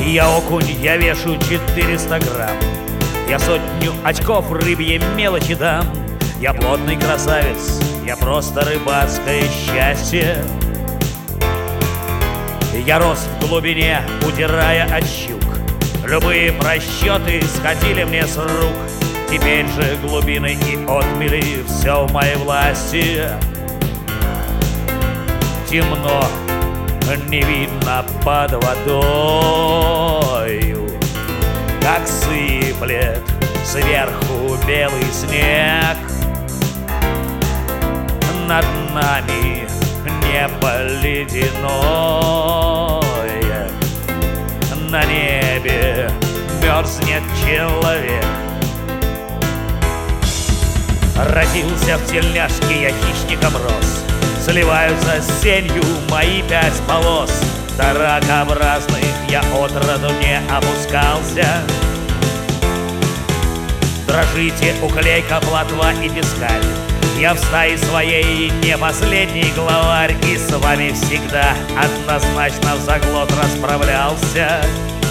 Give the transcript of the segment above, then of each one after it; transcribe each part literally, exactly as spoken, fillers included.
Я окунь, я вешу четыреста грамм. Я сотню очков рыбьей мелочи дам. Я плотный красавец, я просто рыбацкое счастье. Я рос в глубине, удирая от щук. Любые просчеты сходили мне с рук. Теперь же глубины и отмели все в моей власти. Темно, не видно под водою, как сыплет сверху белый снег. Над нами небо ледяное, на небе мерзнет человек. Родился в тельняшке, я хищником рос. Сливаются с сенью мои пять полос. До ракообразных я отроду не опускался. Дрожите, уклейка, плотва и пескарь. Я в стае своей не последний главарь, и с вами всегда однозначно в заглот расправлялся.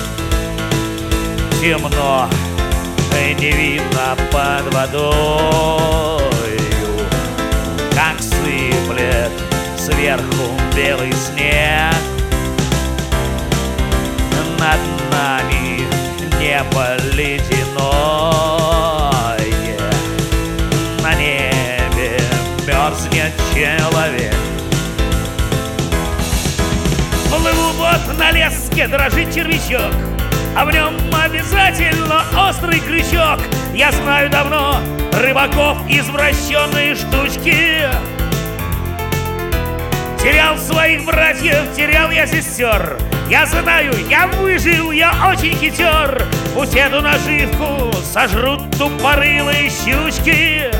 Темно, не видно под водою, как сыплет сверху белый снег. Над нами небо ледяное, на небе мерзнет человек. Плыву вот на леске, дрожит червячок, а в нем обязательно острый крючок. Я знаю давно рыбаков извращенные штучки. Терял своих братьев, терял я сестер. Я знаю, я выжил, я очень хитер. Пусть эту наживку сожрут тупорылые щучки.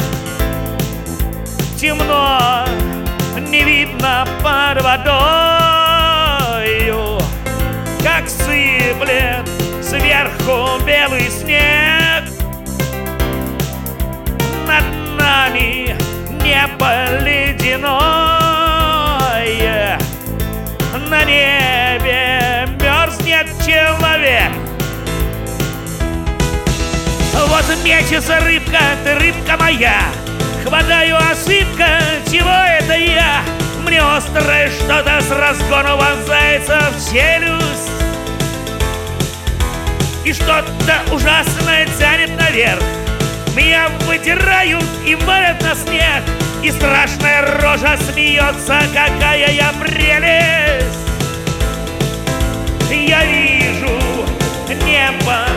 Темно, не видно под водою, как сыплет сверху белый снег. Над нами небо ледяное, на небе мерзнет человек. Вот мечется рыбка, ты рыбка моя. Хватаю осыпка, чего это я? Мне острое что-то с разгону вонзается в челюсть, и что-то ужасное тянет наверх. Меня вытирают и валят на снег, и страшная рожа смеется, какая я прелесть. Я вижу небо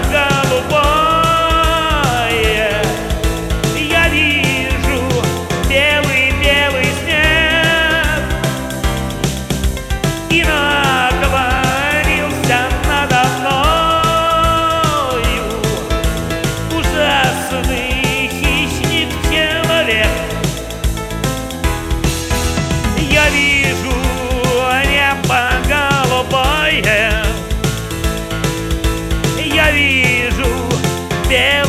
голубое, я вижу белый-белый снег, и наклонился надо мною ужасный хищник-человек. Я вижу небо голубое, я вижу белый